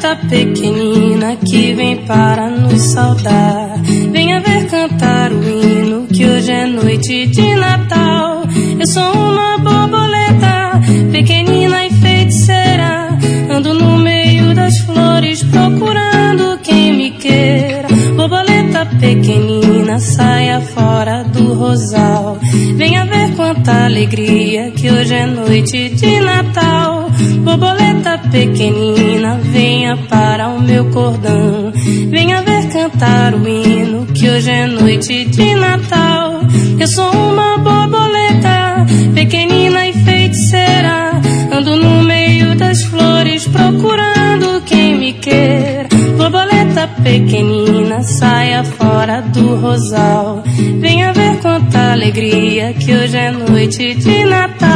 borboleta pequenina que vem para nos saudar. Venha ver cantar o hino que hoje é noite de Natal. Eu sou uma borboleta pequenina e feiticeira, ando no meio das flores procurando quem me queira. Borboleta pequenina, saia fora do rosal. Venha ver quanta alegria que hoje é noite de Natal. Borboleta pequenina, venha para o meu cordão. Venha ver cantar o hino que hoje é noite de Natal. Eu sou uma borboleta pequenina e feiticeira, ando no meio das flores procurando quem me queira. Borboleta pequenina, saia fora do rosal. Venha ver quanta alegria que hoje é noite de Natal.